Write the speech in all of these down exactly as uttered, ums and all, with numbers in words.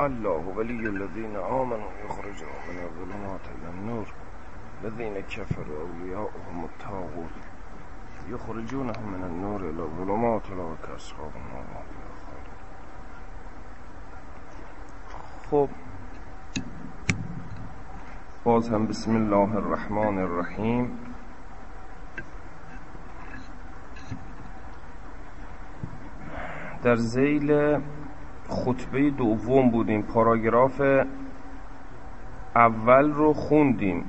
الله ولی الذین آمنوا یخرجهم من الظلمات الی النور الذین کفروا اولیاؤهم الطاغوت یخرجونهم من النور الی الظلمات اولئک اصحاب النار. خب باز هم بسم الله الرحمن الرحیم. در ذیل خطبه دوم بودیم، پاراگراف اول رو خوندیم.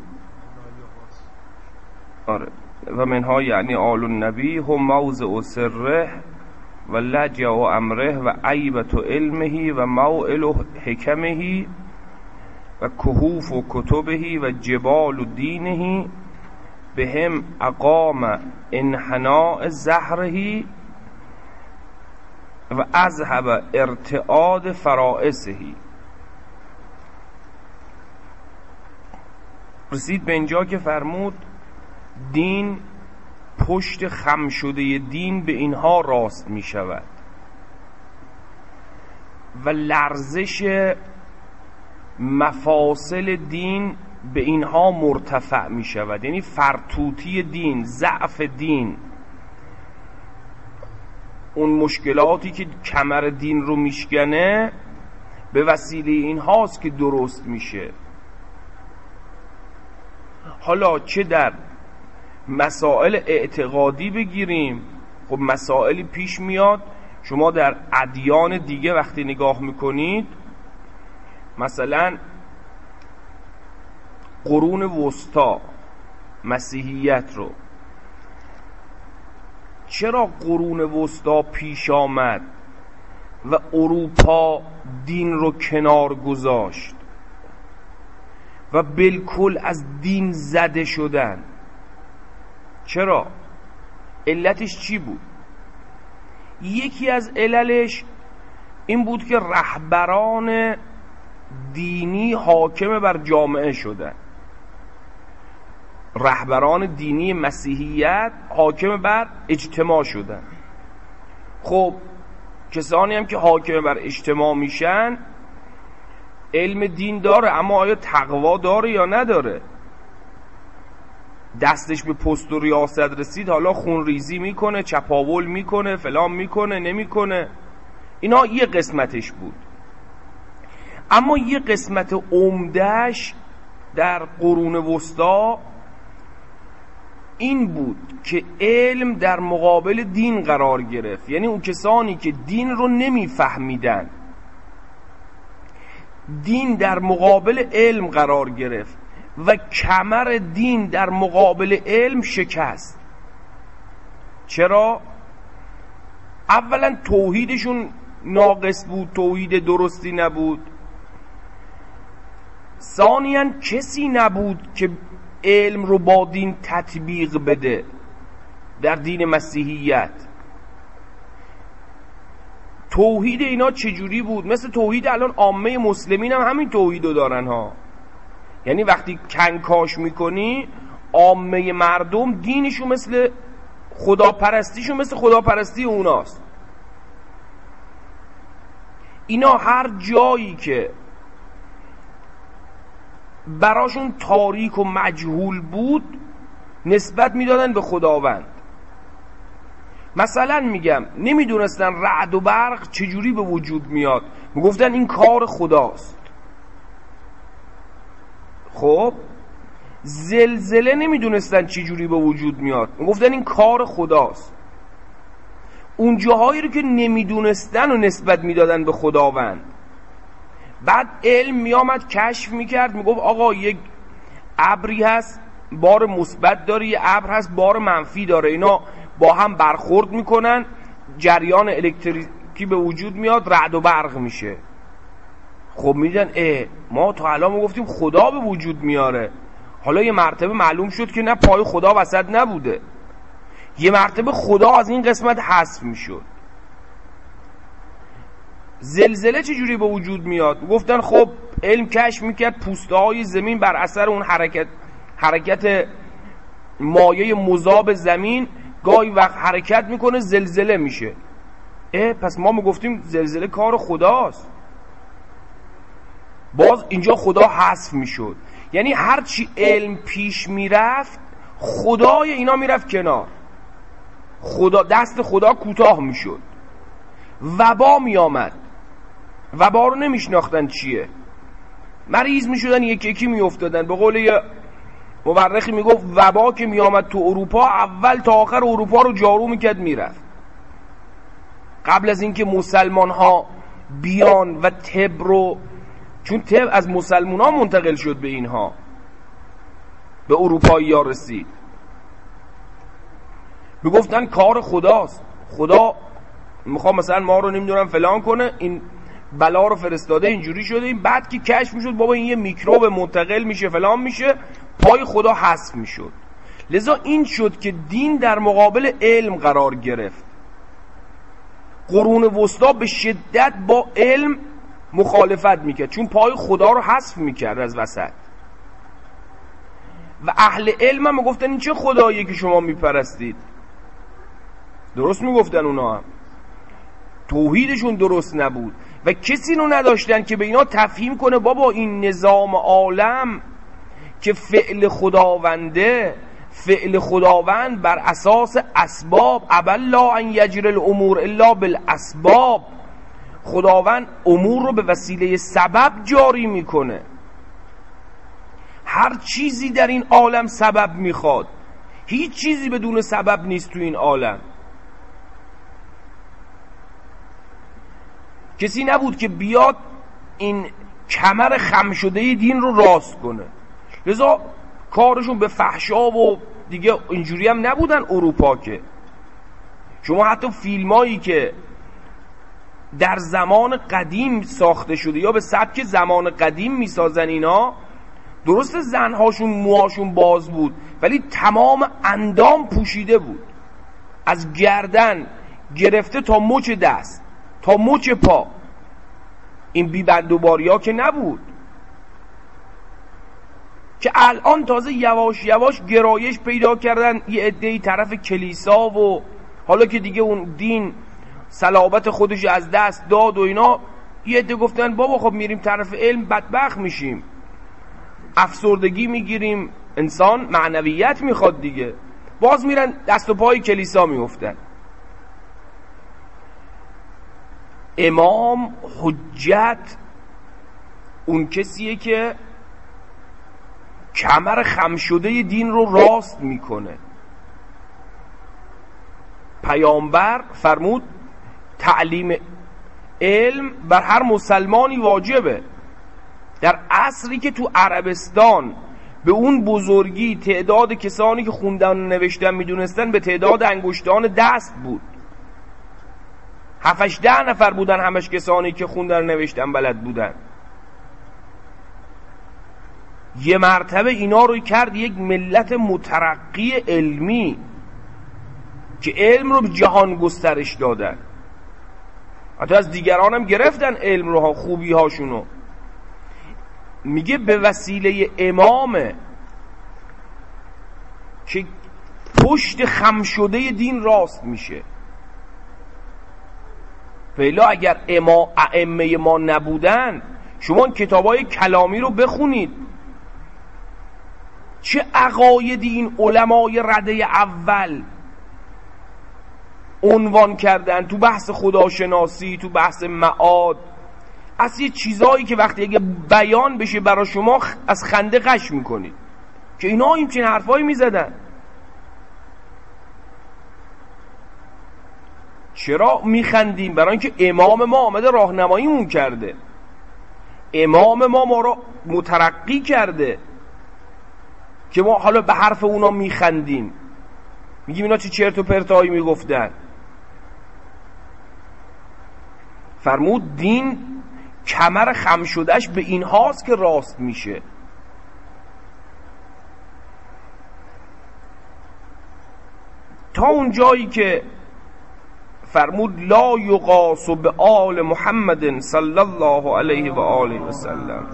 آره. و منها یعنی آل النبی هم موضع سره و لجع و امره و عیبت و علمه و موئل و حکمه و کهوف و کتبه و جبال و دینه بهم اقام انحناء زهره و اذهب ارتعاد فرائسه. رسید به اینجا که فرمود دین پشت خم شده دین به اینها راست می شود و لرزش مفاصل دین به اینها مرتفع می شود، یعنی فرتوتی دین، ضعف دین، اون مشکلاتی که کمر دین رو میشکنه به وسیله این هاست که درست میشه. حالا چه در مسائل اعتقادی بگیریم، خب مسائلی پیش میاد شما در ادیان دیگه وقتی نگاه میکنید، مثلا قرون وسطا مسیحیت رو، چرا قرون وسطا پیش آمد و اروپا دین رو کنار گذاشت و بالکل از دین زده شدن؟ چرا؟ علتش چی بود؟ یکی از عللش این بود که رهبران دینی حاکم بر جامعه شدن. رهبران دینی مسیحیت حاکم بر اجتماع شدن. خب کسانی هم که حاکم بر اجتماع میشن علم دین داره، اما آیا تقوا داره یا نداره؟ دستش به پست و ریاست رسید حالا خونریزی میکنه، چپاول میکنه، فلان میکنه، نمیکنه. اینا یه قسمتش بود. اما یه قسمت عمدهش در قرون وسطا این بود که علم در مقابل دین قرار گرفت. یعنی اون کسانی که دین رو نمیفهمیدن، دین در مقابل علم قرار گرفت و کمر دین در مقابل علم شکست. چرا؟ اولا توحیدشون ناقص بود، توحید درستی نبود. ثانیاً کسی نبود که علم رو با دین تطبیق بده. در دین مسیحیت توحید اینا چجوری بود؟ مثل توحید الان عامه مسلمین هم همین توحید رو دارن ها. یعنی وقتی کنکاش میکنی عامه مردم دینشون مثل خداپرستیشون مثل خداپرستی اوناست. اینا هر جایی که براشون تاریک و مجهول بود نسبت میدادن به خداوند. مثلا میگم نمیدونستن رعد و برق چجوری به وجود میاد، میگفتن این کار خداست. خب زلزله نمیدونستن چجوری به وجود میاد، میگفتن این کار خداست. اون جاهایی رو که نمیدونستن و نسبت میدادن به خداوند. بعد علم میامد کشف میکرد، میگفت آقا یک ابری هست بار مثبت داره، یه ابر هست بار منفی داره، اینا با هم برخورد میکنن، جریان الکتریکی به وجود میاد، رعد و برق میشه. خب میدن اه ما تا الان میگفتیم خدا به وجود میاره، حالا یه مرتبه معلوم شد که نه، پای خدا وسط نبوده، یه مرتبه خدا از این قسمت حذف میشد. زلزله چجوری به وجود میاد؟ گفتن خب علم کشف میکرد پوسته های زمین بر اثر اون حرکت حرکت مایه مذاب زمین گاهی وقت حرکت میکنه زلزله میشه. اه پس ما میگفتیم زلزله کار خداست. باز اینجا خدا حذف میشد. یعنی هر چی علم پیش میرفت خدای اینا میرفت کنار، خدا دست خدا کوتاه میشد، وبا میآمد. وبا رو نمیشناختن چیه، مریض میشدن یکی یکی میافتادن. به قول یه مورخی میگفت وبا که میآمد تو اروپا اول تا آخر اروپا رو جارو میکرد میرفت. قبل از اینکه مسلمان ها بیان و طب رو، چون طب از مسلمان ها منتقل شد به اینها، به اروپایی ها رسید، میگفتن کار خداست، خدا میخوام مثلا ما رو نمیدونم فلان کنه، این بلا رو فرستاده اینجوری شده. این بعد که کشف میشد بابا این یه میکروب منتقل میشه فلان میشه، پای خدا حذف میشد. لذا این شد که دین در مقابل علم قرار گرفت. قرون وسطا به شدت با علم مخالفت میکرد، چون پای خدا رو حذف میکرد از وسط. و اهل علم هم میگفتن این چه خداییه که شما میپرستید. درست میگفتن اونا هم، توحیدشون درست نبود و کسی رو نداشتن که به اینا تفهیم کنه بابا این نظام عالم که فعل خداونده، فعل خداوند بر اساس اسباب، ابلا ان یجری الامور الا بالاسباب. خداوند امور رو به وسیله سبب جاری میکنه. هر چیزی در این عالم سبب میخواد، هیچ چیزی بدون سبب نیست تو این عالم. کسی نبود که بیاد این کمر خم شده دین رو راست کنه. لذا کارشون به فحشا و دیگه اینجوری هم نبودن اروپا. که شما حتی فیلمایی که در زمان قدیم ساخته شده یا به سبک زمان قدیم میسازن اینا، درست زنهاشون موهاشون باز بود ولی تمام اندام پوشیده بود، از گردن گرفته تا مچ دست تا مچ پا. این بیبندوباریا که نبود که الان تازه یواش یواش گرایش پیدا کردن یه عده‌ای طرف کلیسا، و حالا که دیگه اون دین صلابت خودش از دست داد و اینا، یه عده گفتن بابا خب میریم طرف علم بدبخت میشیم، افسردگی میگیریم، انسان معنویت میخواد دیگه، باز میرن دست و پای کلیسا میافتن. امام حجت اون کسیه که کمر خم شده دین رو راست میکنه. پیامبر فرمود تعلیم علم بر هر مسلمانی واجبه. در عصری که تو عربستان به اون بزرگی تعداد کسانی که خوندن و نوشتن میدونستن به تعداد انگشتان دست بود، هفتش ده نفر بودن همش کسانی که خوندن و نوشتن بلد بودن. یه مرتبه اینا رو کرد یک ملت مترقی علمی که علم رو به جهان گسترش دادن. حتی از دیگران هم گرفتن علم رو ها، خوبی هاشونو. میگه به وسیله امامه که پشت خم شده دین راست میشه. فعلا اگر اما ائمه ما نبودن، شما کتابای کلامی رو بخونید، چه عقایدی این علمای رده اول عنوان کردن تو بحث خداشناسی، تو بحث معاد، از یه چیزایی که وقتی اگه بیان بشه برای شما از خنده غش میکنید که اینا این چنین حرفایی میزدن. چرا میخندیم؟ برای اینکه امام ما آمده راهنماییمون کرده، امام ما ما رو مترقی کرده که ما حالا به حرف اونا میخندیم، میگیم اینا چه چرت و پرتایی میگفتن. فرمود دین کمر خم شدهش به این هاست که راست میشه. تا اون جایی که فرمود لا یقاس به آل محمد صلی الله علیه و آله و سلم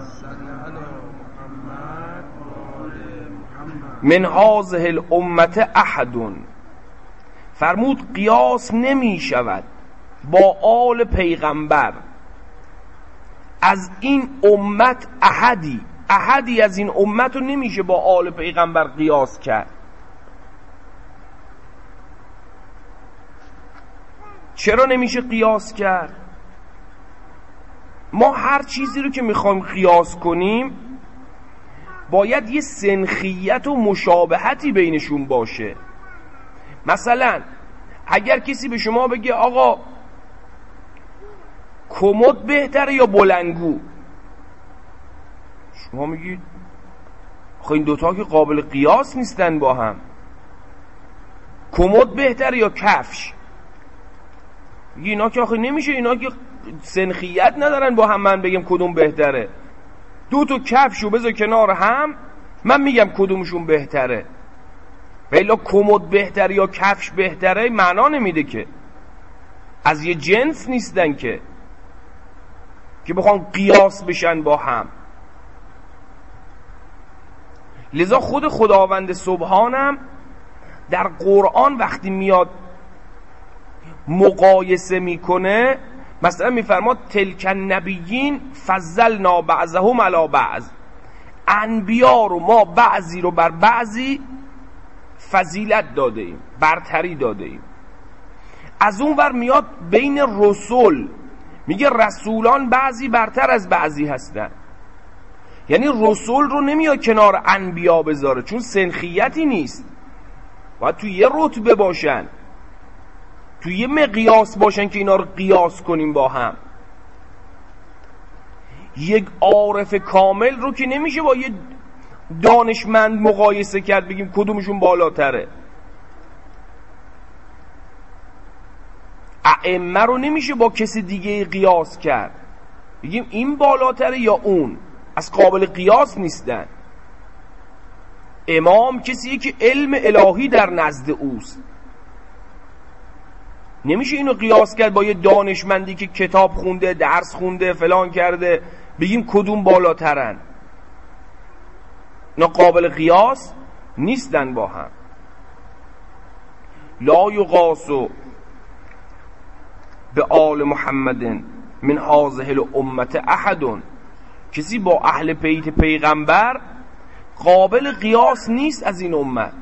من هذه الامه احد. فرمود قیاس نمی شود با آل پیغمبر از این امت احدی احدی از این امت رو نمیشه با آل پیغمبر قیاس کرد. چرا نمیشه قیاس کرد؟ ما هر چیزی رو که میخوایم قیاس کنیم باید یه سنخیت و مشابهتی بینشون باشه. مثلا اگر کسی به شما بگه آقا کمد بهتره یا بلنگو، شما میگید خب این دوتا که قابل قیاس نیستن با هم. کمد بهتره یا کفش، میگه اینا که آخه نمیشه، اینا که سنخیت ندارن با هم من بگم کدوم بهتره. دو تا کفشو بذار کنار هم من میگم کدومشون بهتره. ولی کمد بهتره یا کفش بهتره معنا نمیده که، از یه جنس نیستن که که بخوان قیاس بشن با هم. لذا خود خداوند سبحانم در قرآن وقتی میاد مقایسه میکنه، مثلا میفرماد تلک النبیین فضلنا بعضهم علی بعض، انبیا رو ما بعضی رو بر بعضی فضیلت داده ایم، برتری داده ایم. از اون ور میاد بین رسول میگه رسولان بعضی برتر از بعضی هستن. یعنی رسول رو نمیاد کنار انبیا بذاره، چون سنخیتی نیست، باید تو یه رتبه باشن، تو یه مقیاس باشن که اینا رو قیاس کنیم با هم. یک عارف کامل رو که نمیشه با یه دانشمند مقایسه کرد بگیم کدومشون بالاتره. ائمه رو نمیشه با کسی دیگه قیاس کرد بگیم این بالاتره یا اون، از قابل قیاس نیستن. امام کسیه که علم الهی در نزد اوست، نمیشه اینو قیاس کرد با یه دانشمندی که کتاب خونده، درس خونده، فلان کرده، بگیم کدوم بالاترن. اینا قابل قیاس نیستن با هم. لا یقاسو به آل محمد من هذه الامه احد، کسی با اهل بیت پیغمبر قابل قیاس نیست از این امت.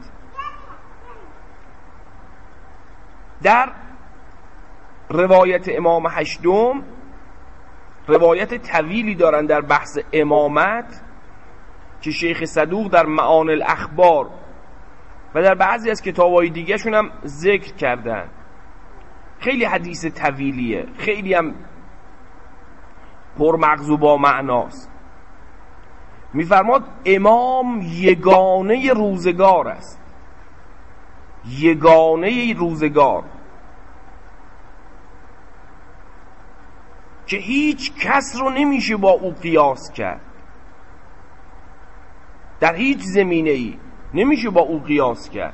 در روایت امام هشتم، روایت طویلی دارن در بحث امامت که شیخ صدوق در معانی الاخبار و در بعضی از کتاب‌های دیگه شون هم ذکر کردن. خیلی حدیث طویلیه، خیلی هم پرمغز و با معناست. میفرماد امام یگانه روزگار است، یگانه روزگار که هیچ کس رو نمیشه با او قیاس کرد، در هیچ زمینه ای نمیشه با او قیاس کرد.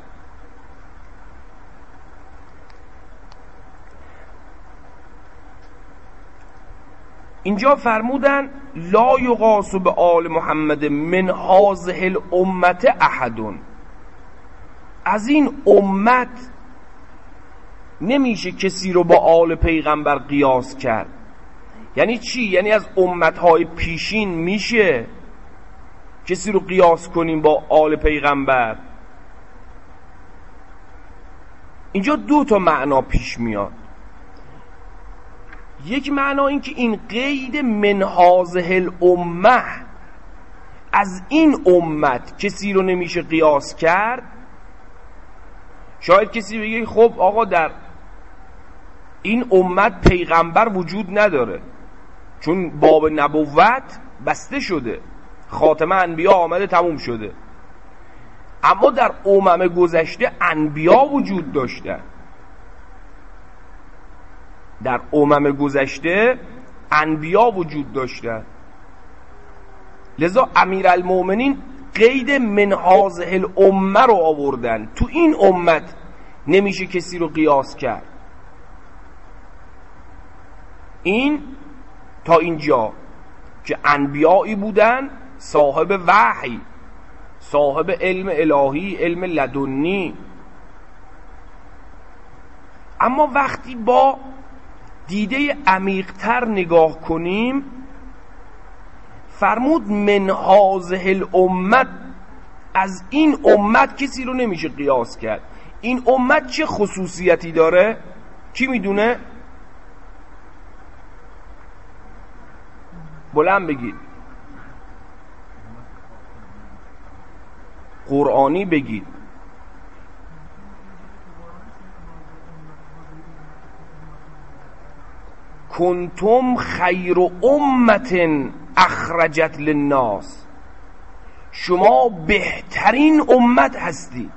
اینجا فرمودن لا یقاس به آل محمد من هذه الامه احد، از این امت نمیشه کسی رو با آل پیغمبر قیاس کرد. یعنی چی؟ یعنی از امتهای پیشین میشه کسی رو قیاس کنیم با آل پیغمبر؟ اینجا دو تا معنا پیش میاد. یک معنا این که این قید من هذه الامه، از این امت کسی رو نمیشه قیاس کرد. شاید کسی بگه خب آقا در این امت پیغمبر وجود نداره چون باب نبوت بسته شده، خاتمه انبیا آمده تموم شده. اما در امم گذشته انبیا وجود داشتن، در امم گذشته انبیا وجود داشتن. لذا امیرالمومنین قید من هذه الامه رو آوردن، تو این امت نمیشه کسی رو قیاس کرد. این تا اینجا که انبیایی بودن صاحب وحی، صاحب علم الهی، علم لدنی. اما وقتی با دیده عمیق‌تر نگاه کنیم فرمود من هذه الامت، از این امت کسی رو نمیشه قیاس کرد. این امت چه خصوصیتی داره؟ کی میدونه؟ بلند بگید، قرآنی بگید. کنتم خیر امت اخرجت للناس، شما بهترین امت هستید،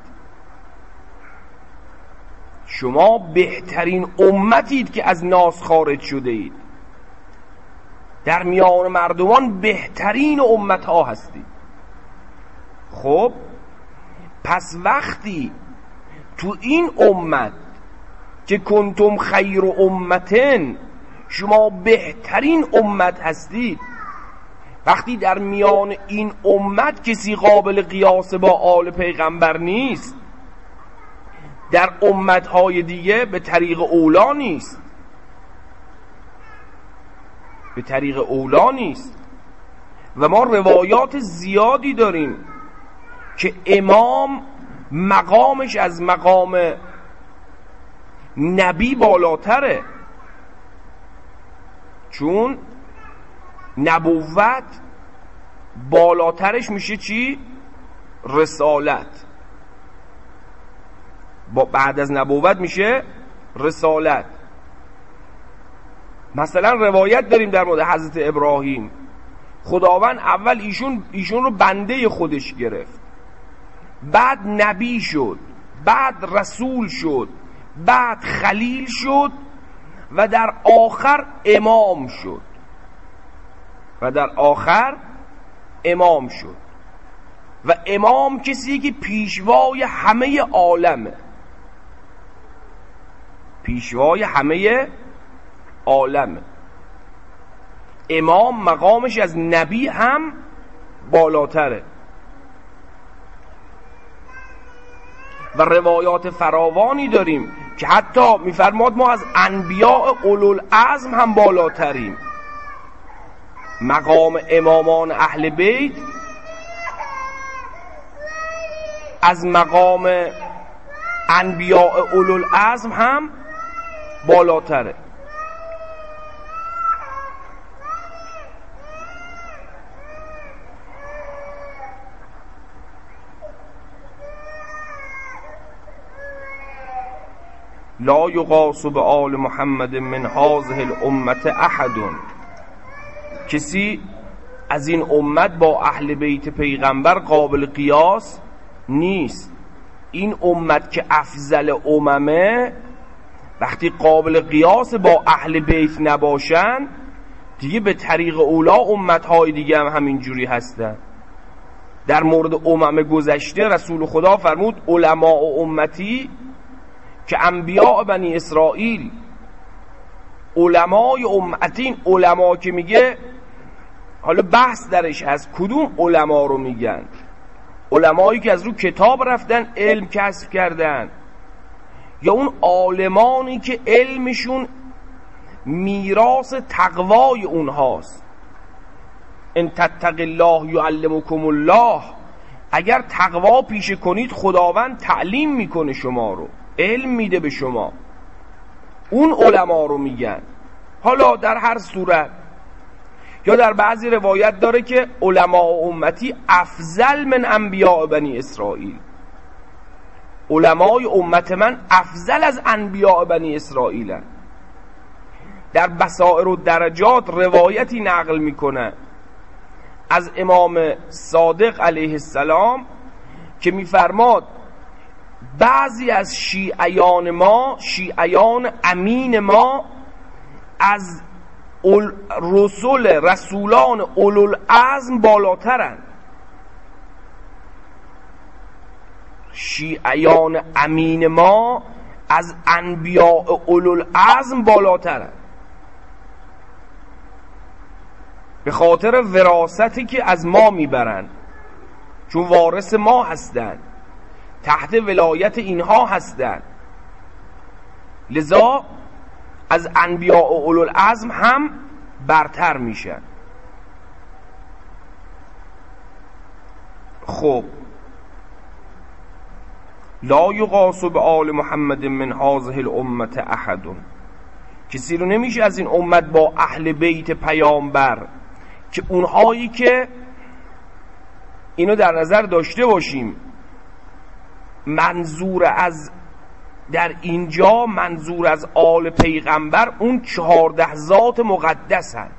شما بهترین امتید که از ناس خارج شده اید، در میان مردمان بهترین امت ها هستید. خب پس وقتی تو این امت که کنتم خیر امتن، شما بهترین امت هستید، وقتی در میان این امت کسی قابل قیاس با آل پیغمبر نیست، در امتهای دیگه به طریق اولا نیست، به طریق اولا نیست. و ما روایات زیادی داریم که امام مقامش از مقام نبی بالاتره، چون نبوت بالاترش میشه چی؟ رسالت. با بعد از نبوت میشه رسالت. مثلا روایت داریم در مورد حضرت ابراهیم، خداوند اول ایشون ایشون رو بنده خودش گرفت، بعد نبی شد، بعد رسول شد، بعد خلیل شد و در آخر امام شد و در آخر امام شد. و امام کسی که پیشوای همه عالمه، پیشوای همه عالمه. امام مقامش از نبی هم بالاتره. و روایات فراوانی داریم که حتی میفرماد ما از انبیاء اولوالعزم هم بالاتریم. مقام امامان اهل بیت از مقام انبیاء اولوالعزم هم بالاتره. لا یقاس بآل محمد من هذه الامت احد، کسی از این امت با اهل بیت پیغمبر قابل قیاس نیست. این امت که افضل اممه وقتی قابل قیاس با اهل بیت نباشن، دیگه به طریق اولا امتهای دیگه هم همینجوری هستن. در مورد امم گذشته رسول خدا فرمود علماء امتی که انبیاء بنی اسرائیل. علمای امتین، علما که میگه حالا بحث درش از کدوم علما رو میگن، علمایی که از رو کتاب رفتن علم کسب کردن، یا اون عالمانی که علمشون میراث تقوای اونهاست. ان تتق الله یعلمکم الله، اگر تقوا پیشه کنید خداوند تعلیم میکنه شما رو، علم میده به شما. اون علما رو میگن. حالا در هر صورت، یا در بعضی روایت داره که علماء امتی افضل من انبیاء بنی اسرائیل، علمای امت من افضل از انبیاء بنی اسرائیل هست. در بصائر و درجات روایتی نقل میکنه از امام صادق علیه السلام که میفرماد بعضی از شیعیان ما، شیعیان امین ما، از رسول رسولان اولوالعزم بالاترند. شیعیان امین ما از انبیاء اولوالعزم بالاترند، به خاطر وراثتی که از ما میبرند، چون وارث ما هستند، تحت ولایت اینها هستند، لذا از انبیاء اولوالعزم هم برتر میشن. خب لا یقاس بآل محمد من هذه الامه احد، کسی رو نمیشه از این امت با اهل بیت پیامبر، که اونهایی که اینو در نظر داشته باشیم منظور از در اینجا منظور از آل پیغمبر اون چهارده ذات مقدس هست،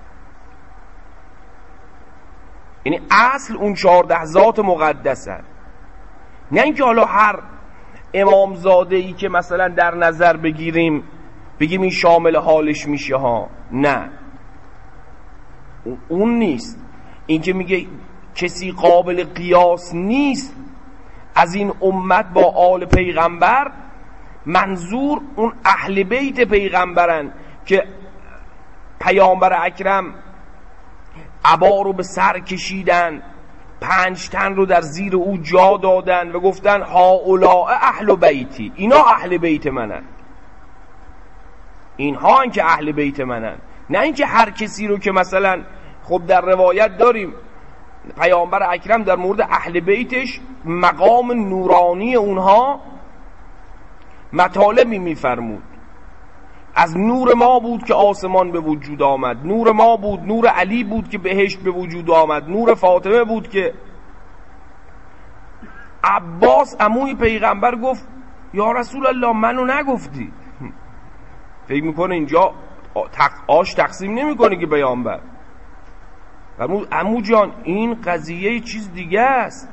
یعنی اصل اون چهارده ذات مقدس هست، نه اینکه حالا هر امامزاده ای که مثلا در نظر بگیریم بگیم این شامل حالش میشه ها، نه اون نیست. این که میگه کسی قابل قیاس نیست از این امت با آل پیغمبر، منظور اون اهل بیت پیغمبرن که پیامبر اکرم عبا رو به سر کشیدن، پنج تن رو در زیر او جا دادن و گفتن هؤلاء اهل بیتی، اینا اهل بیت منن، اینها ان که اهل بیت منن، نه اینکه هر کسی رو که مثلا خب در روایت داریم پیامبر اکرم در مورد اهل بیتش مقام نورانی اونها مطالبی میفرمود، از نور ما بود که آسمان به وجود آمد، نور ما بود، نور علی بود که بهشت به وجود آمد، نور فاطمه بود که عباس عموی پیغمبر گفت یا رسول الله منو نگفتی. فکر میکنه اینجا آش تقسیم نمیکنه که پیامبر، عمو جان این قضیه یه چیز دیگه است،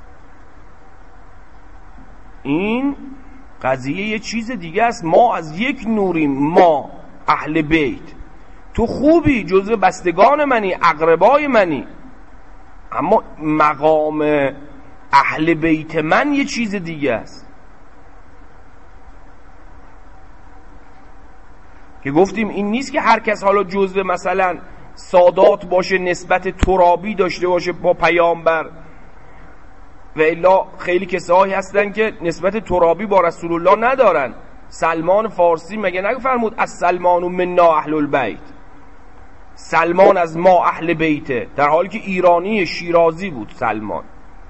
این قضیه یه چیز دیگه است، ما از یک نوریم، ما اهل بیت، تو خوبی جزو بستگان منی، اقربای منی، اما مقام اهل بیت من یه چیز دیگه است. که گفتیم این نیست که هر کس حالا جزو مثلا سادات باشه، نسبت ترابی داشته باشه با پیامبر، و الا خیلی کسایی هستن که نسبت ترابی با رسول الله ندارن. سلمان فارسی مگه نگفرمود از سلمان و منا اهل البیت، سلمان از ما اهل بیته، در حالی که ایرانی شیرازی بود سلمان.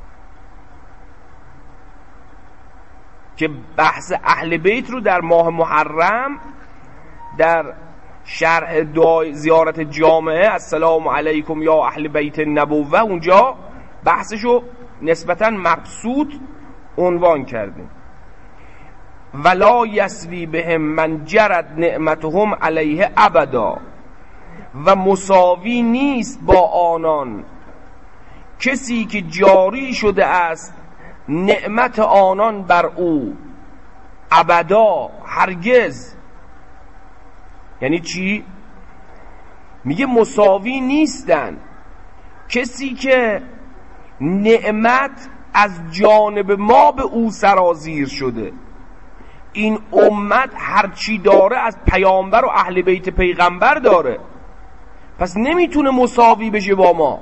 که بحث اهل بیت رو در ماه محرم در شرح دعای زیارت جامعه السلام علیکم یا اهل بیت النبوه اونجا بحثشو نسبتاً مبسوط عنوان کردیم. ولا یسوی بهم من جرت نعمتهم علیه ابدا، و مساوی نیست با آنان کسی که جاری شده است نعمت آنان بر او ابدا، هرگز. یعنی چی؟ میگه مساوی نیستن کسی که نعمت از جانب ما به او سرازیر شده. این امت هرچی داره از پیامبر و اهل بیت پیغمبر داره، پس نمیتونه مساوی بشه با ما.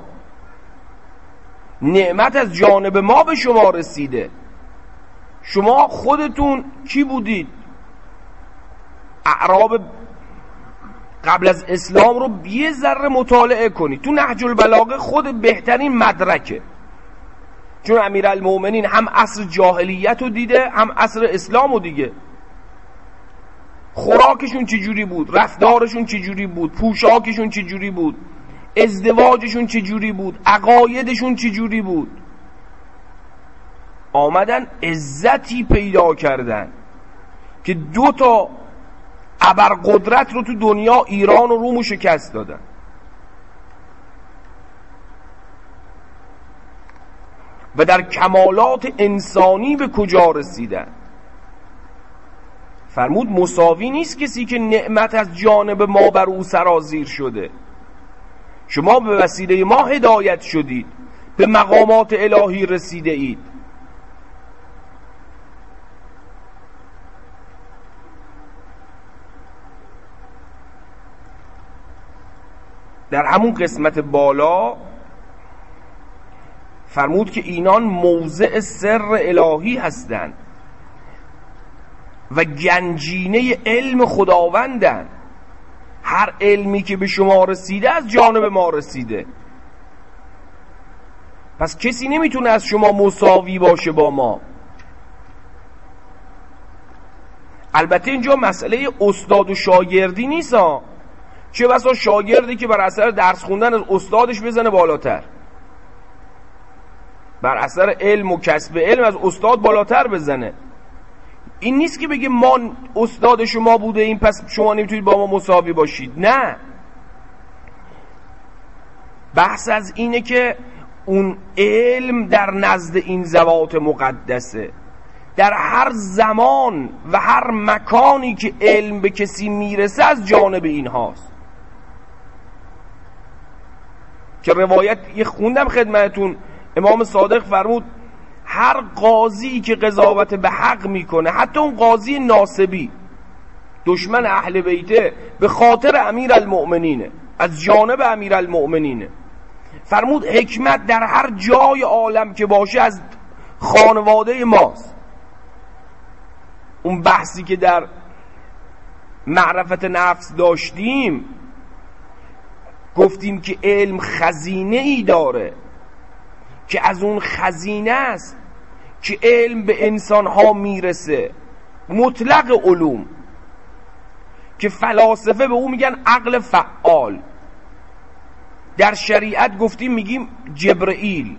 نعمت از جانب ما به شما رسیده. شما خودتون کی بودید؟ اعراب قبل از اسلام رو یه ذره مطالعه کنید، تو نهج البلاغه خود بهترین مدرکه، چون امیرالمومنین هم عصر جاهلیت رو دیده هم عصر اسلام رو دیگه. خوراکشون چجوری بود، رفتارشون چجوری بود، پوشاکشون چجوری بود، ازدواجشون چجوری بود، عقایدشون چجوری بود. آمدن عزتی پیدا کردن که دو تا ابرقدرت رو تو دنیا، ایران و روم، شکست دادن. و در کمالات انسانی به کجا رسیدن؟ فرمود مساوی نیست کسی که نعمت از جانب ما بر او سرازیر شده. شما به وسیله ما هدایت شدید، به مقامات الهی رسیده اید. در همون قسمت بالا فرمود که اینان موضع سر الهی هستند و گنجینه علم خداوندن. هر علمی که به شما رسیده از جانب ما رسیده. پس کسی نمیتونه از شما مساوی باشه با ما. البته اینجا مسئله استاد و شاگردی نیست ها. چه بسا شاگردی که بر اثر درس خوندن از استادش بزنه بالاتر، بر اثر علم و کسب علم از استاد بالاتر بزنه. این نیست که بگه ما استاد شما بوده این پس شما نمیتونید با ما مساوی باشید. نه، بحث از اینه که اون علم در نزد این ذوات مقدسه، در هر زمان و هر مکانی که علم به کسی میرسه از جانب این هاست. که روایت یه خوندم خدمتون، امام صادق فرمود هر قاضی که قضاوت به حق میکنه، حتی اون قاضی ناصبی دشمن اهل بیته، به خاطر امیر المؤمنینه، از جانب امیر المؤمنینه. فرمود حکمت در هر جای عالم که باشه از خانواده ماست. اون بحثی که در معرفت نفس داشتیم، گفتیم که علم خزینه ای داره که از اون خزینه است که علم به انسان ها میرسه، مطلق علوم، که فلاسفه به اون میگن عقل فعال. در شریعت گفتیم میگیم جبرئیل.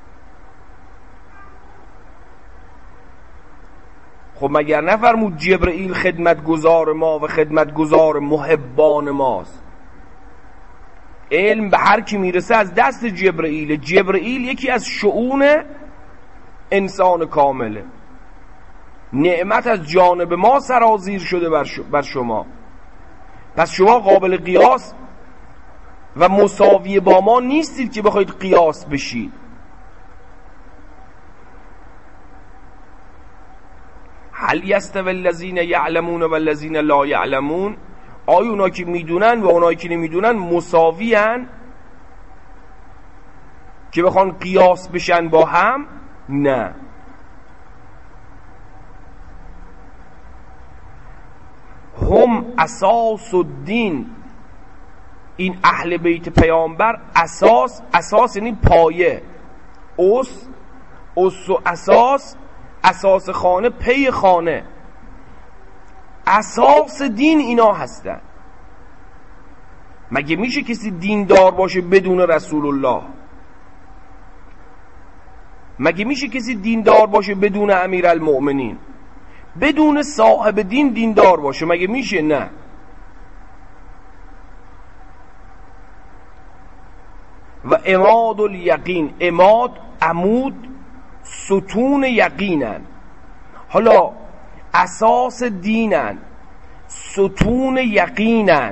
خب مگر نفرمود جبرئیل خدمتگزار ما و خدمتگزار محبان ماست؟ علم به هر کی میرسه از دست جبرئیل. جبرئیل یکی از شؤون انسان کامله. نعمت از جانب ما سرازیر شده بر شما، پس شما قابل قیاس و مساوی با ما نیستید که بخواید قیاس بشید. هل یستوی الذین یعلمون و الذین لا یعلمون؟ آیا اونایی که میدونن و اونایی که نمیدونن مساوی هن که بخوان قیاس بشن با هم؟ نه. هم اساس الدین، این اهل بیت پیامبر اساس، اساس یعنی پایه، اس اس و اساس، اساس خانه، پی خانه، اساس دین اینا هستن. مگه میشه کسی دیندار باشه بدون رسول الله؟ مگه میشه کسی دیندار باشه بدون امیر المؤمنین؟ بدون صاحب دین دیندار باشه مگه میشه؟ نه. و عماد الیقین، عماد عمود ستون یقینن. حالا اساس دینن، ستون یقینن.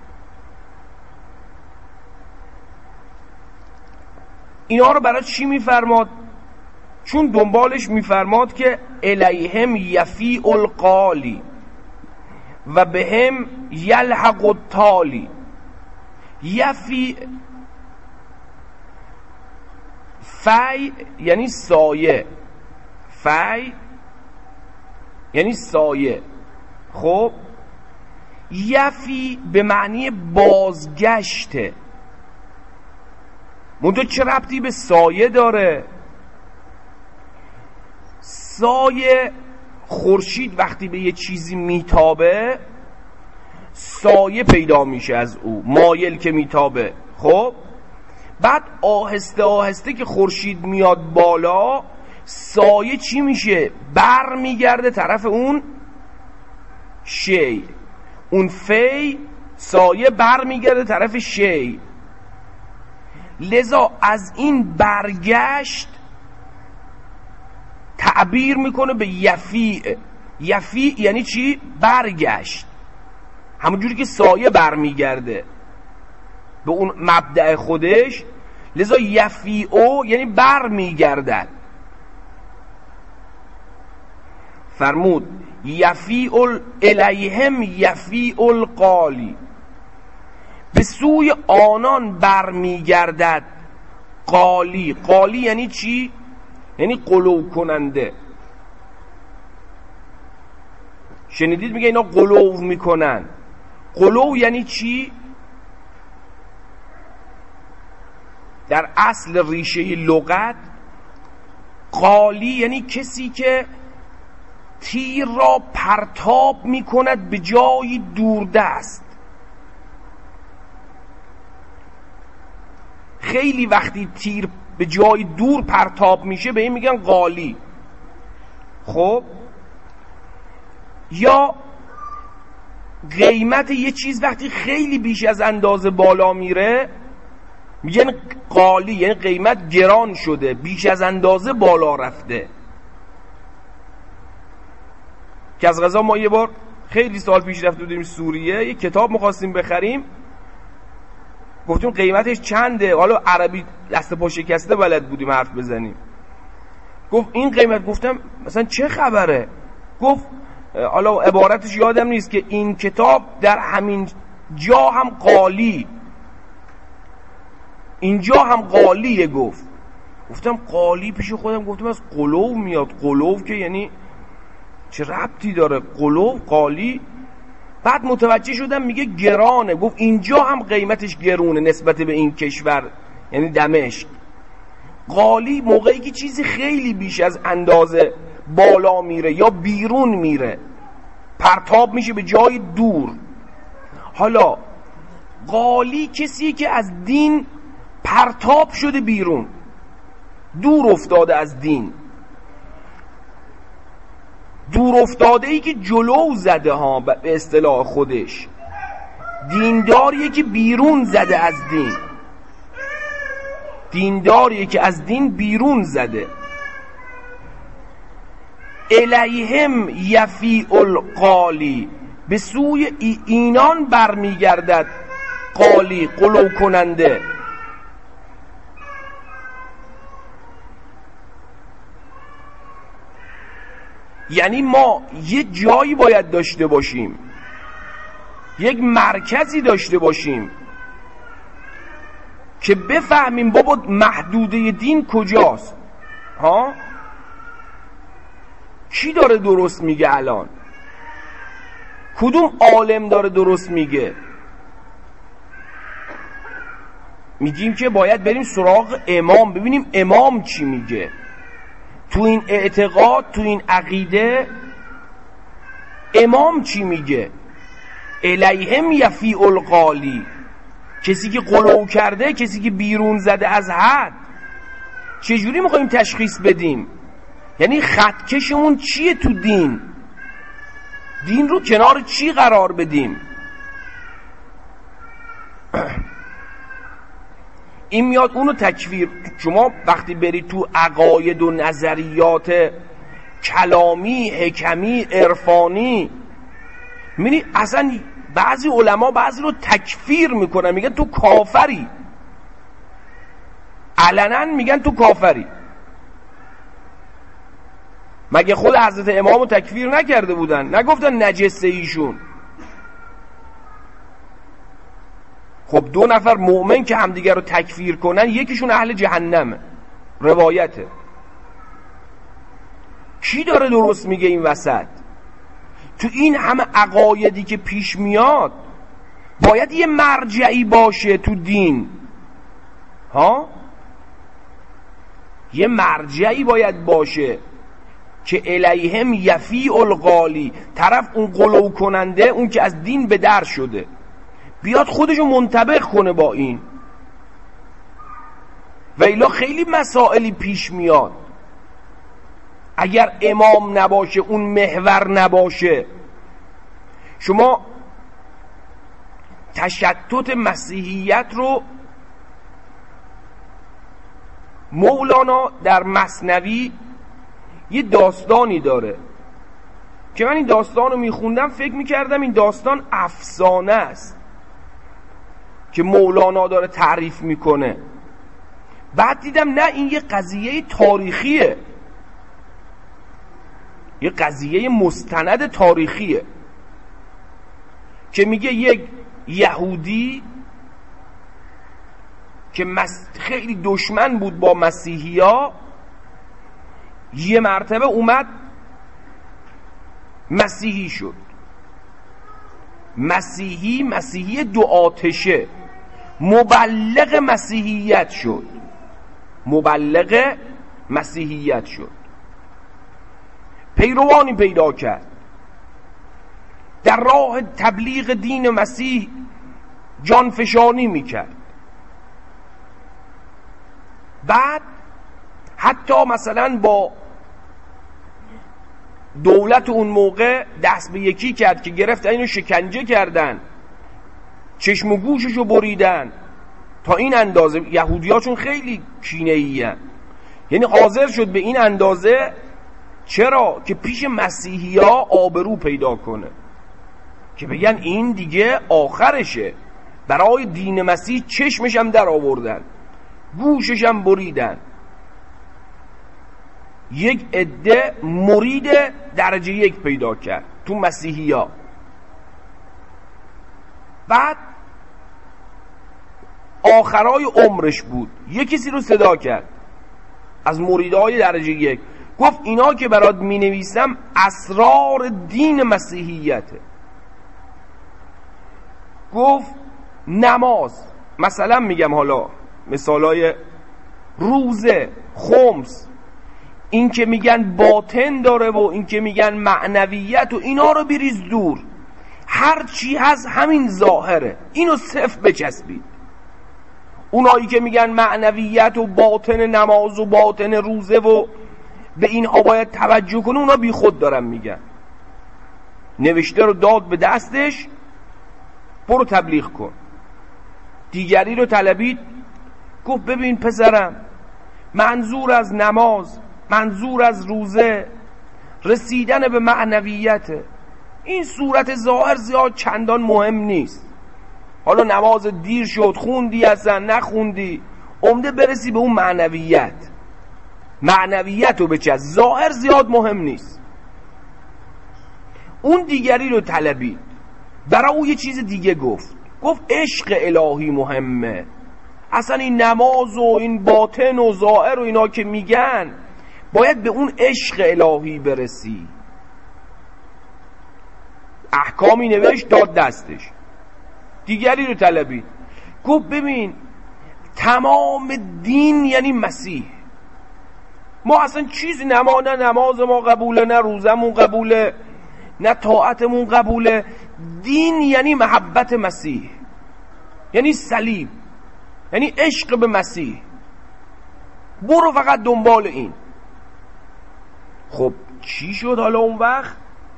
اینا رو برای چی میفرماد؟ چون دنبالش میفرماد که الیهم یفیع القالی و بهم یلحق التالی. یفیع فی یعنی سایه، فی یعنی سایه. خب یفی به معنی بازگشته. منتها چه ربطی به سایه داره؟ سایه، خورشید وقتی به یه چیزی میتابه سایه پیدا میشه از او، مایل که میتابه. خب بعد آهسته آهسته که خورشید میاد بالا، سایه چی میشه؟ بر میگرده طرف اون شی، اون فی، سایه بر میگرده طرف شی. لذا از این برگشت تعبیر میکنه به یفیع. یفیع یعنی چی؟ برگشت. همونجوری که سایه برمیگرده به اون مبدأ خودش، لذا یفیعو یعنی برمیگردد. فرمود یفیع الیهم یفیع القالی، به سوی آنان برمیگردد قالی. قالی یعنی چی؟ یعنی قلو کننده. شنیدید میگه اینا قلو میکنن. قلو یعنی چی؟ در اصل ریشه لغت قالی یعنی کسی که تیر را پرتاب می کند به جای دوردست. خیلی وقتی تیر به جای دور پرتاب میشه به این میگن قالی. خب یا قیمت یه چیز وقتی خیلی بیش از اندازه بالا میره میگن قالی، یعنی قیمت گران شده، بیش از اندازه بالا رفته. که از قضا ما یه بار خیلی سال پیش رفته بودیم سوریه، یه کتاب می‌خواستیم بخریم، گفتیم قیمتش چنده، حالا عربی دست پا شکسته بلد بودیم حرف بزنیم. گفت این قیمت، گفتم مثلا چه خبره؟ گفت حالا عبارتش یادم نیست که این کتاب در همین جا هم قالی، اینجا هم قالیه. گفت گفتم قالی، پیش خودم گفتم از قلوب میاد. قلوب که یعنی چه ربطی داره؟ قلوب قالی. بعد متوجه شدم میگه گرانه. گفت اینجا هم قیمتش گرونه نسبت به این کشور، یعنی دمشق. قالی موقعی که چیزی خیلی بیش از اندازه بالا میره یا بیرون میره، پرتاب میشه به جای دور. حالا قالی کسیه که از دین پرتاب شده بیرون، دور افتاده از دین، دور افتاده ای که جلو زده ها به اصطلاح خودش. دینداریه که بیرون زده از دین، دینداریه که از دین بیرون زده. الیهم یفیع القالی، به سوی اینان برمیگردد قالی، قلو کننده. یعنی ما یه جایی باید داشته باشیم، یک مرکزی داشته باشیم که بفهمیم بابا محدوده دین کجاست. ها کی داره درست میگه الان؟ کدوم عالم داره درست میگه؟ میگیم که باید بریم سراغ امام، ببینیم امام چی میگه تو این اعتقاد، تو این عقیده. امام چی میگه؟ الیهم یفیع القالی، کسی که قلو کرده، کسی که بیرون زده از حد. چجوری میخوایم تشخیص بدیم؟ یعنی خطکشمون چیه تو دین؟ دین رو کنار چی قرار بدیم؟ این میاد اونو تکفیر. شما وقتی برید تو عقاید و نظریات کلامی، حکمی، عرفانی، میبینی اصلا بعضی علما بعضی رو تکفیر میکنن، میگن تو کافری، علنا میگن تو کافری. مگه خود حضرت امامو تکفیر نکرده بودن؟ نگفتن نجسه ایشون؟ خب دو نفر مؤمن که همدیگر رو تکفیر کنن، یکیشون اهل جهنمه، روایته. کی داره درست میگه این وسط؟ تو این همه عقایدی که پیش میاد باید یه مرجعی باشه تو دین. ها یه مرجعی باید باشه که الیهم یفیع القالی، طرف اون قلو کننده، اون که از دین به در شده، بیاد خودشو منطبق کنه با این. و الا خیلی مسائلی پیش میاد اگر امام نباشه، اون محور نباشه. شما تشتت مسیحیت رو، مولانا در مثنوی یه داستانی داره که من این داستان رو میخوندم فکر میکردم این داستان افسانه است که مولانا داره تعریف میکنه. بعد دیدم نه، این یه قضیه تاریخیه، یه قضیه مستند تاریخیه که میگه یک یهودی که خیلی دشمن بود با مسیحیا، یه مرتبه اومد مسیحی شد. مسیحی مسیحی دو آتشه، مبلغ مسیحیت شد. مبلغ مسیحیت شد، پیروانی پیدا کرد، در راه تبلیغ دین مسیح جانفشانی میکرد. بعد حتی مثلا با دولت اون موقع دست به یکی کرد که گرفت اینو شکنجه کردن، چشم و گوششو بریدن. تا این اندازه یهودی‌ها چون خیلی کینه‌ای ان، یعنی حاضر شد به این اندازه. چرا؟ که پیش مسیحی‌ها آبرو پیدا کنه، که بگن این دیگه آخرشه. برای دین مسیح چشمش هم در آوردن، گوشش هم بریدن. یک عده مرید درجه یک پیدا کرد تو مسیحی‌ها. بعد آخرای عمرش بود، یک کسی رو صدا کرد از مریدای درجه یک، گفت اینا که برات می نویسم اسرار دین مسیحیته. گفت نماز، مثلا میگم حالا مثالای روزه، خمس، این که میگن باطن داره و این که میگن معنویت و اینا رو بریز دور. هر چی هست همین ظاهره، اینو صفر بچسبید. اونایی که میگن معنویت و باطن نماز و باطن روزه و به اینها باید توجه کنه، اونا بی خود دارن میگن. نوشته رو داد به دستش، برو تبلیغ کن. دیگری رو طلبید، گفت ببین پسرم، منظور از نماز، منظور از روزه رسیدن به معنویته. این صورت ظاهر زیاد چندان مهم نیست. حالا نماز دیر شد، خوندی اصلا نخوندی، عمده برسی به اون معنویت. معنویت رو بچست، ظاهر زیاد مهم نیست. اون دیگری رو طلبید، برای او یه چیز دیگه گفت. گفت عشق الهی مهمه. اصلا این نماز و این باطن و ظاهر و اینا که میگن، باید به اون عشق الهی برسی. احکامی نوشت داد دستش. دیگری رو طلبید، گفت ببین تمام دین یعنی مسیح. ما اصلا چیزی نما نه نماز ما قبوله، نه روزمون قبوله، نه طاعتمون قبوله. دین یعنی محبت مسیح، یعنی صلیب، یعنی عشق به مسیح. برو فقط دنبال این. خب چی شد حالا اون وقت؟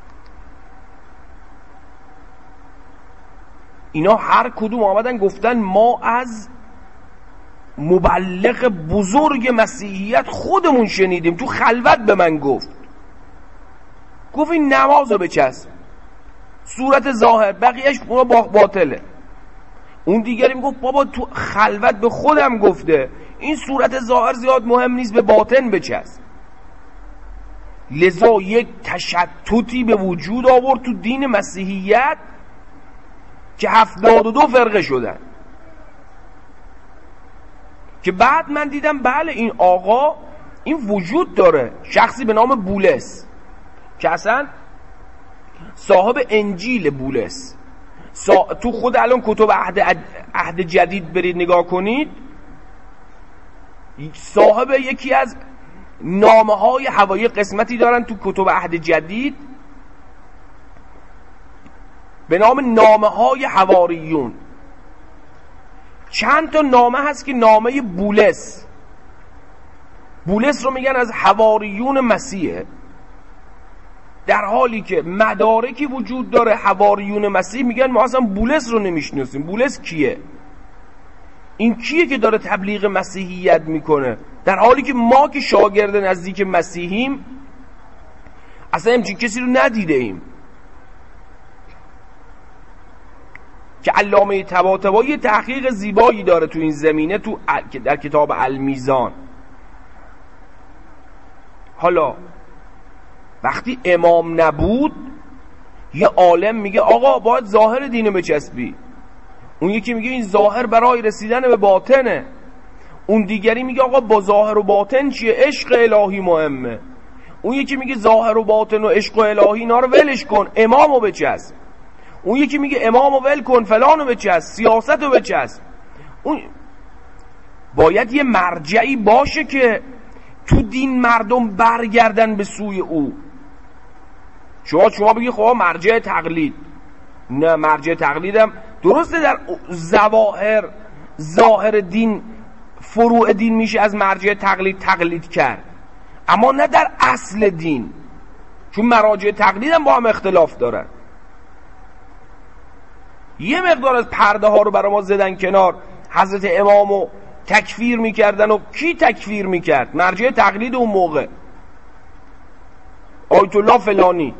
اینا هر کدوم آمدن گفتن ما از مبلغ بزرگ مسیحیت خودمون شنیدیم، تو خلوت به من گفت. گفت این نماز رو بچسب، صورت ظاهر، بقیهش باطله. اون دیگری میگفت بابا تو خلوت به خودم گفته، این صورت ظاهر زیاد مهم نیست، به باطن بچسب. لذا یک تشتتی به وجود آورد تو دین مسیحیت که هفتاد و دو فرقه شدن. که بعد من دیدم بله این آقا این وجود داره، شخصی به نام بولس که اصلا صاحب انجیل بولس. سا... تو خود الان کتب عهد عهد جدید برید نگاه کنید، صاحب یکی از نامه های هوایی قسمتی دارن تو کتب عهد جدید به نام نامه های حواریون. چند تا نامه هست که نامه بولس، بولس رو میگن از حواریون مسیحه، در حالی که مدارکی وجود داره حواریون مسیح میگن ما اصلا بولس رو نمیشناسیم. بولس کیه؟ این کیه که داره تبلیغ مسیحیت میکنه، در حالی که ما که شاگرد نزدیک مسیحیم اصلا همچین کسی رو ندیده ایم. که علامه طباطبایی تحقیق زیبایی داره تو این زمینه، تو در کتاب المیزان. حالا وقتی امام نبود، یه عالم میگه آقا باید ظاهر دینو بچسبی، اون یکی میگه این ظاهر برای رسیدن به باطنه، اون دیگری میگه آقا با ظاهر و باطن چیه، عشق الهی مهمه، اون یکی میگه ظاهر و باطن و عشق و الهی اینا رو ولش کن، امامو بچسب، اون یکی میگه امامو ول کن، فلانو بچسب، سیاستو بچسب. اون باید یه مرجعی باشه که تو دین مردم برگردن به سوی او. شما شما بگی خب مرجع تقلید، نه، مرجع تقلیدم درسته در ظواهر ظاهر دین فروع دین میشه از مرجع تقلید تقلید کرد، اما نه در اصل دین، چون مراجع تقلید هم با هم اختلاف دارن. یه مقدار از پرده ها رو برای ما زدن کنار، حضرت امامو تکفیر میکردن. و کی تکفیر میکرد؟ مرجع تقلید اون موقع، آیت الله فلانی.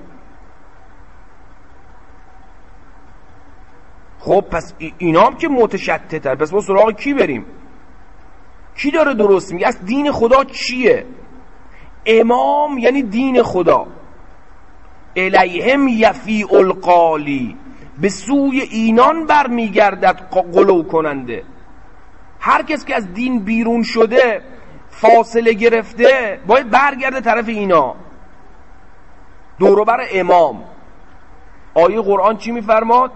خب پس اینا هم که متشتتن، پس ما سراغ کی بریم؟ کی داره درست میگه؟ از دین خدا چیه؟ امام یعنی دین خدا. الیهم یفیع القالی، به سوی اینان برمیگردد غلو کننده. هر کس که از دین بیرون شده، فاصله گرفته، باید برگرده طرف اینا، دوروبر امام. آیه قرآن چی میفرماد؟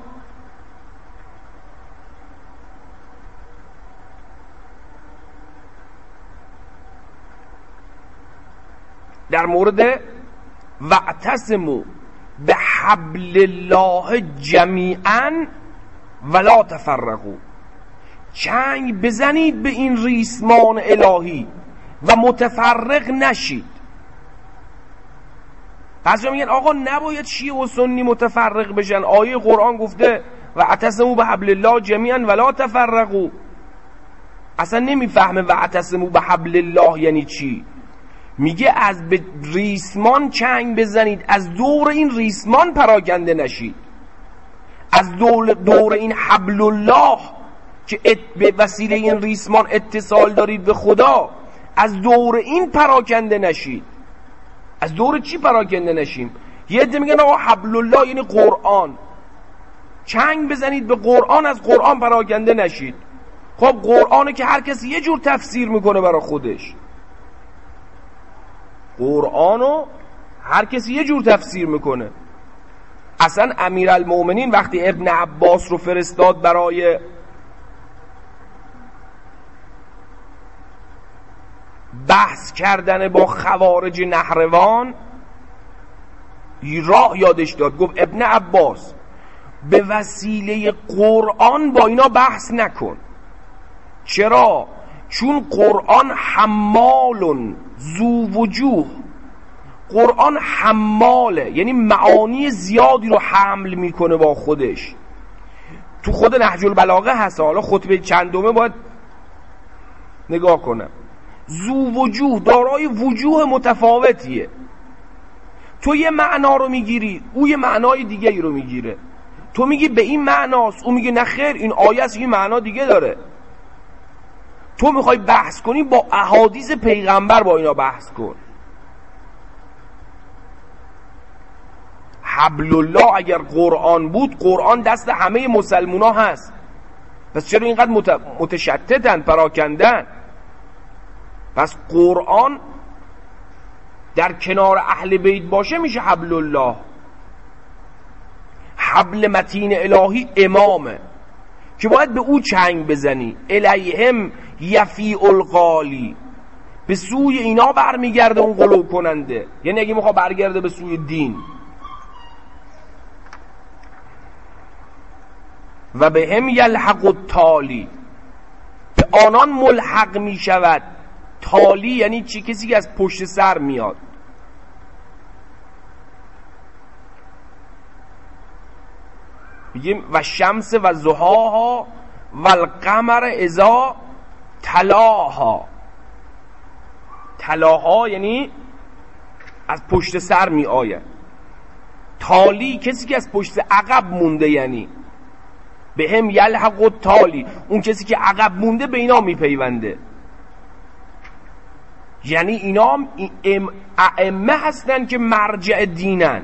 در مورد واعتصموا بحبل الله جمیعا ولا تفرقوا، چنگ بزنید به این ریسمان الهی و متفرق نشید. بعضی میگن آقا نباید شیعه و سنی متفرق بشن، آیه قرآن گفته واعتصموا بحبل الله جمیعا ولا تفرقوا. اصلا نمیفهمه واعتصموا بحبل الله یعنی چی. میگه از به ریسمان چنگ بزنید، از دور این ریسمان پراکنده نشید، از دور, دور این حبل الله که به وسیله این ریسمان اتصال دارید به خدا، از دور این پراکنده نشید. از دور چی پراکنده نشیم؟ یه عده میگن آقا حبل الله یعنی قرآن، چنگ بزنید به قرآن، از قرآن پراکنده نشید. خب قرآنه که هر کسی یه جور تفسیر میکنه برای خودش، قرآنو هر کسی یه جور تفسیر میکنه. اصلا امیرالمومنین وقتی ابن عباس رو فرستاد برای بحث کردن با خوارج نهروان، راه یادش داد، گفت ابن عباس به وسیله قرآن با اینا بحث نکن. چرا؟ چون قرآن حمال ذو وجوه، قرآن حماله، یعنی معانی زیادی رو حمل میکنه با خودش. تو خود نهج البلاغه هست، حالا خطبه چندمه باید نگاه کنم. ذو وجوه، دارای وجوه متفاوتیه. تو یه معنا رو میگیری، او یه معنای دیگه ای رو میگیره. تو میگی به این معناست، او میگه نه خیر این آیه است، این معنا دیگه داره. تو میخوای بحث کنی، با احادیث پیغمبر با اینا بحث کن. حبل الله اگر قرآن بود، قرآن دست همه مسلمان ها هست، پس چرا اینقدر مت... متشتتن، پراکندن؟ پس قرآن در کنار اهل بیت باشه میشه حبل الله. حبل متین الهی امامه که باید به او چنگ بزنی. الیهم یفیع القالی، به سوی اینا برمیگرده اون غلو کننده، یعنی اگه میخواد برگرده به سوی دین. و به هم یلحق التالی، به آنان ملحق میشود. تالی یعنی چی؟ کسی که از پشت سر میاد. بگیم و شمس و ضحاها و القمر اذا تلاها. تلاها یعنی از پشت سر می آید. تالی کسی که از پشت عقب مونده، یعنی به هم یلحق التالی، اون کسی که عقب مونده به اینا می پیونده. یعنی اینا ائمه هستن که مرجع دینن،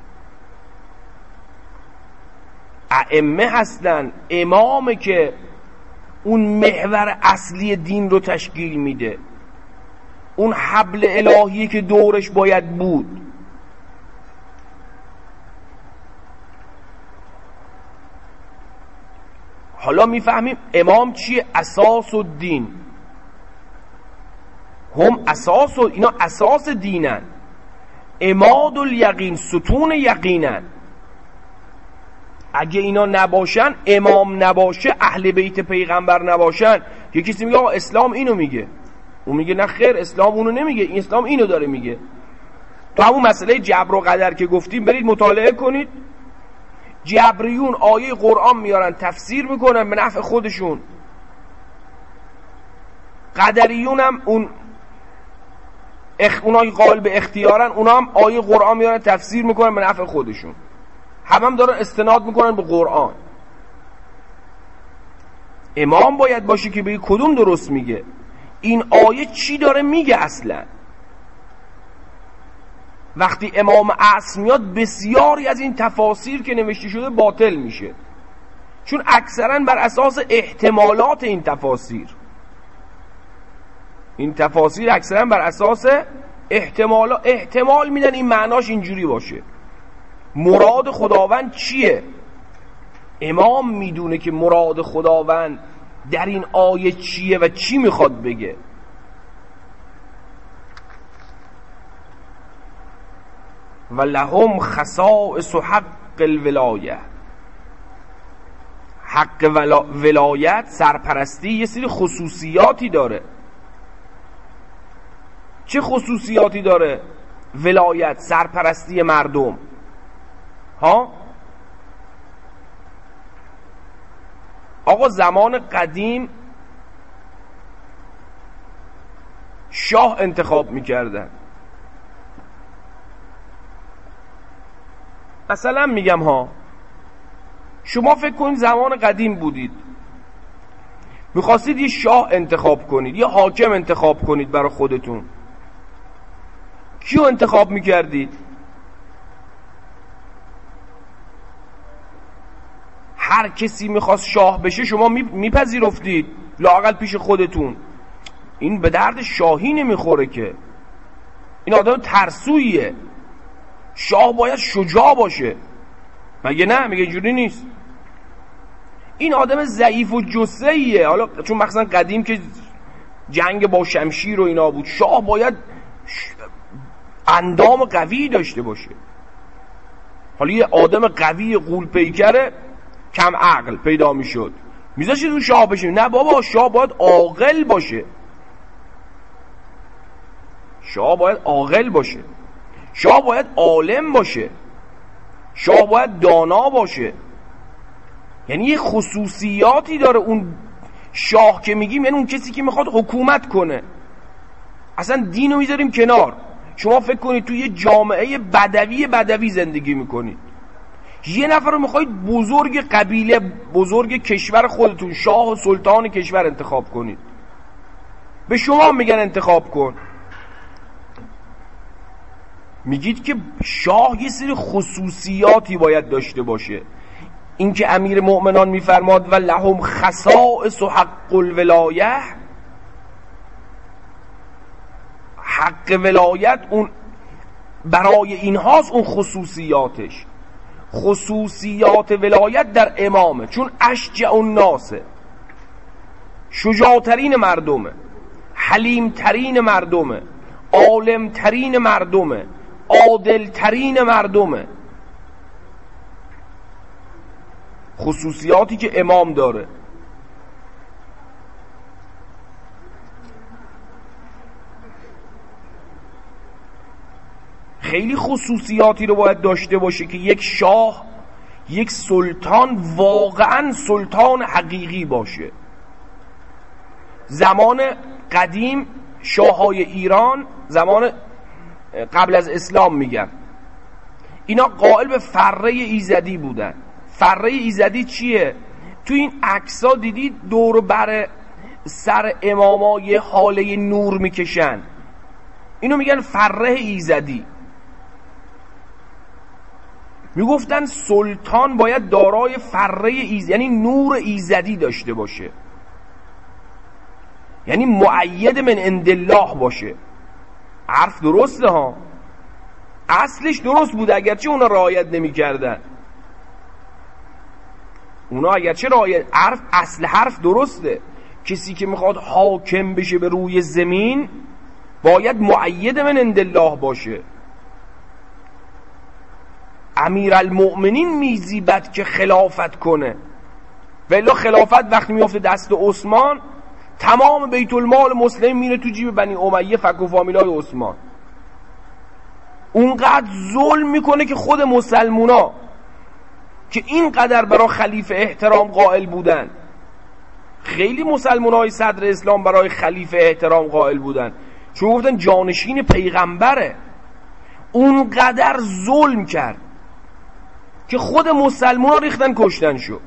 ائمه هستن، امامه که اون محور اصلی دین رو تشکیل میده، اون حبل الهی که دورش باید بود. حالا میفهمیم امام چیه؟ اساس الدین. هم اساس، و اینا اساس دینن، عماد الیقین، ستون یقینن. اگه اینا نباشن، امام نباشه، اهل بیت پیغمبر نباشن، یه کسی میگه آقا اسلام اینو میگه، اون میگه نه خیر اسلام اونو نمیگه، این اسلام اینو داره میگه. تو همون مسئله جبر و قدر که گفتیم برید مطالعه کنید. جبریون آیه قرآن میارن تفسیر میکنن به نفع خودشون، قدریون هم اون اخ... اونایی قائل به اختیارن، اونا هم آیه قرآن میارن تفسیر میکنن به نفع خودشون، هم هم دارن استناد میکنن به قرآن. امام باید باشه که بگه کدوم درست میگه، این آیه چی داره میگه اصلا. وقتی امام عصر میاد بسیاری از این تفاسیر که نوشته شده باطل میشه، چون اکثرا بر اساس احتمالات این تفاسیر این تفاسیر اکثرا بر اساس احتمال احتمال میدن این معناش اینجوری باشه. مراد خداوند چیه؟ امام میدونه که مراد خداوند در این آیه چیه و چی میخواد بگه. و لهم خصائص حق الولایه، حق ولا... ولایت سرپرستی یه سری خصوصیاتی داره. چه خصوصیاتی داره ولایت؟ سرپرستی مردم. ها آقا زمان قدیم شاه انتخاب میکردن. مثلا میگم ها، شما فکر کنید زمان قدیم بودید، میخواستید یه شاه انتخاب کنید، یه حاکم انتخاب کنید برای خودتون، کیو انتخاب میکردید؟ هر کسی میخواست شاه بشه شما میپذیرفتید لااقل پیش خودتون این به درد شاهی نمیخوره که، این آدم ترسویه، شاه باید شجاع باشه. مگه نه؟ میگه اینجوری نیست، این آدم ضعیف و جثه‌ایه. حالا چون مثلا قدیم که جنگ با شمشیر و اینا بود، شاه باید اندام قوی داشته باشه. حالا یه آدم قوی غول پیکره کم عقل پیدا میشد، میذاشید اون شاه بشه؟ نه بابا، شاه باید عاقل باشه، شاه باید عاقل باشه، شاه باید عالم باشه، شاه باید دانا باشه. یعنی یه خصوصیاتی داره اون شاه که میگیم، یعنی اون کسی که میخواد حکومت کنه. اصلا دینو میذاریم کنار، شما فکر کنید توی یه جامعه بدوی بدوی زندگی میکنید، یه نفر رو میخواید بزرگ قبیله، بزرگ کشور خودتون، شاه و سلطان کشور انتخاب کنید، به شما میگن انتخاب کن، میگید که شاه یه سری خصوصیاتی باید داشته باشه. این که امیر مؤمنان میفرماد و لهم خصائص و حق الولایه، حق ولایت اون برای اینهاست، اون خصوصیاتش. خصوصیات ولایت در امامه، چون اشجع الناسه، شجاعترین مردمه، حلیمترین مردمه، عالمترین مردمه، عادلترین مردمه. خصوصیاتی که امام داره. خیلی خصوصیاتی رو باید داشته باشه که یک شاه، یک سلطان واقعا سلطان حقیقی باشه. زمان قدیم شاههای ایران، زمان قبل از اسلام میگم، اینا قائل به فره ایزدی بودن. فره ایزدی چیه؟ تو این عکس‌ها دیدید دور بر سر اماما یه حاله نور میکشن، اینو میگن فره ایزدی. میگفتن سلطان باید دارای فره ایزدی، یعنی نور ایزدی داشته باشه، یعنی مؤید من عند الله باشه. حرف درسته ها، اصلش درست بود، اگرچه اونا رعایت نمی کردن. اونا اگرچه رعایت، حرف اصل حرف درسته. کسی که میخواد حاکم بشه به روی زمین باید مؤید من عند الله باشه. امیرالمؤمنین میزیبد که خلافت کنه، ولی خلافت وقتی میفته دست عثمان تمام بیت المال مسلم میره تو جیب بنی امیه، فک و فامیلای عثمان. اونقدر ظلم میکنه که خود مسلمونا که اینقدر برای خلیفه احترام قائل بودن، خیلی مسلمانای صدر اسلام برای خلیفه احترام قائل بودن، چون گفتن جانشین پیغمبره، اونقدر ظلم کرد که خود مسلمان ریختن کشتن شد.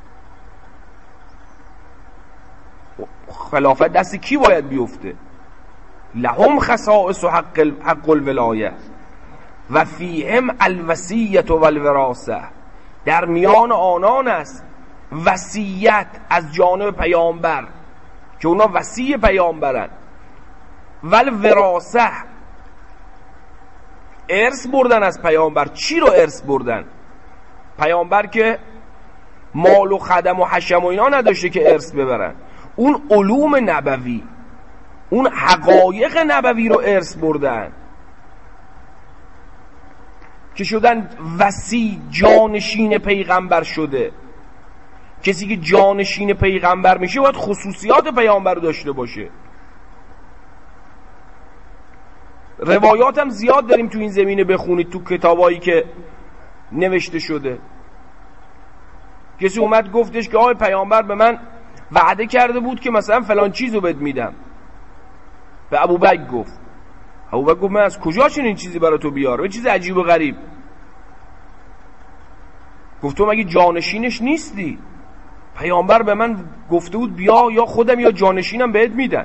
خلافت دست کی باید بیفته؟ لهم خصائص حق, حق الولایه و فیهم الوصیت و الوراثه. در میان آنان است وصیت از جانب پیامبر که اونا وصی پیامبرن، ول وراثه ارث بردن از پیامبر. چی رو ارث بردن؟ پیامبر که مال و خدم و حشم و اینا نداشته که ارث ببرن، اون علوم نبوی، اون حقایق نبوی رو ارث بردن که شدن وصی، جانشین پیغمبر شده. کسی که جانشین پیغمبر میشه باید خصوصیات پیامبر رو داشته باشه. روایات هم زیاد داریم تو این زمینه، بخونید تو کتابایی که نوشته شده. کسی اومد گفتش که آقای پیامبر به من وعده کرده بود که مثلا فلان چیزو بهت میدم. به ابوبکر گفت، ابوبکر گفت من از کجا چنین چیزی برای تو بیارم؟ چیز عجیب و غریب. گفت تو مگه جانشینش نیستی؟ پیامبر به من گفته بود بیا، یا خودم یا جانشینم بهت میدن.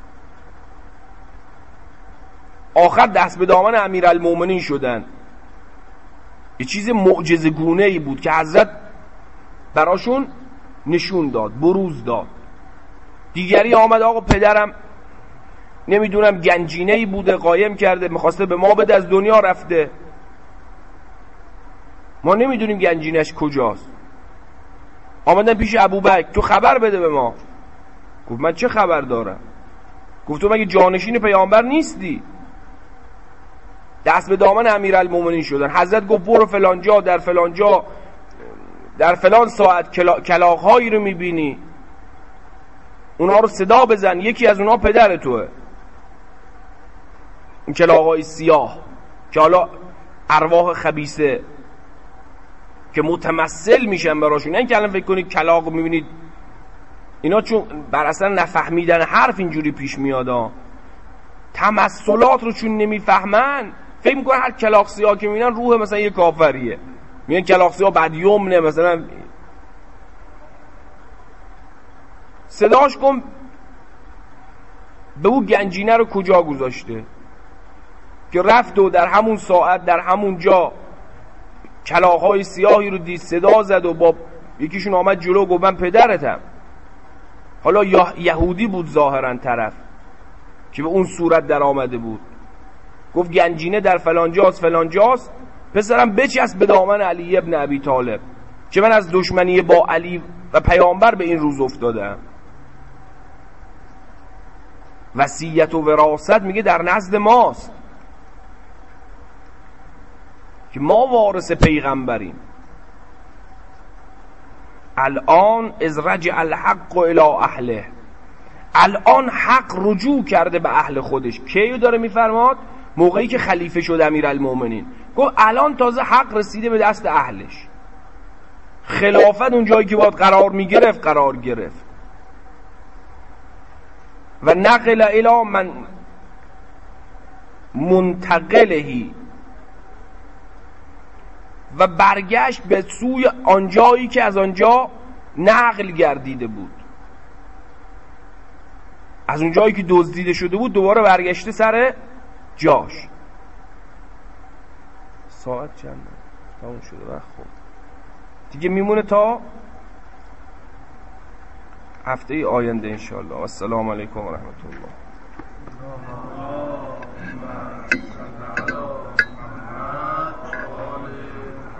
آخر دست به دامن امیرالمومنین شدن. یه چیز معجزه گونه ای بود که حضرت براشون نشون داد، بروز داد. دیگری آمد آقا پدرم نمیدونم گنجینه ای بوده قایم کرده، میخواسته به ما بده، از دنیا رفته، ما نمیدونیم گنجینش کجاست. آمدن پیش ابوبکر، تو خبر بده به ما. گفت من چه خبر دارم؟ گفت تو مگه جانشین پیامبر نیستی؟ دست به دامن امیرالمومنین شدن. حضرت گفت برو فلان جا، در فلان جا، در فلان ساعت کلا... کلاغ‌هایی رو میبینی، اونها رو صدا بزن، یکی از اونها پدر توه. این کلاغ‌های سیاه که حالا ارواح خبیثه که متمثل میشن براشون. این که الان فکر کنید کلاغ میبینید اینا، چون بر اصلا نفهمیدن حرف اینجوری پیش میاد، تمثلات رو چون نمیفهمن فکر میکنن هر کلاغ سیاه که میبینن روح مثلا یه کافریه، میگن کلاغ سیاه بدیومنه مثلا. صداش کن به او گنجینه رو کجا گذاشته که رفت و در همون ساعت در همون جا کلاغ‌های سیاهی رو دید، صدا زد و با یکیشون آمد جلو گفت من پدرتم. حالا یهودی بود ظاهرا طرف که به اون صورت در آمده بود. گفت گنجینه در فلان جاست فلان جاست، پسرم بچسب به دامن علی ابن ابی طالب که من از دشمنی با علی و پیامبر به این روز افتادم. وصیت و وراثت میگه در نزد ماست که ما وارث پیغمبریم. الان از رجع الحق الى اهله، الان حق رجوع کرده به اهل خودش. کیو داره میفرماد؟ موقعی که خلیفه شد امیرالمومنین. گفت الان تازه حق رسیده به دست اهلش، خلافت اون جایی که باید قرار میگرفت قرار گرفت. و نقل الی من منتقلهی، و برگشت به سوی آنجایی که از آنجا نقل گردیده بود، از اونجایی که دزدیده شده بود دوباره برگشته سر جاش. ساعت چنده؟ تموم شده وقت. خب دیگه میمونه تا هفته آینده انشاءالله. السلام علیکم و رحمت الله.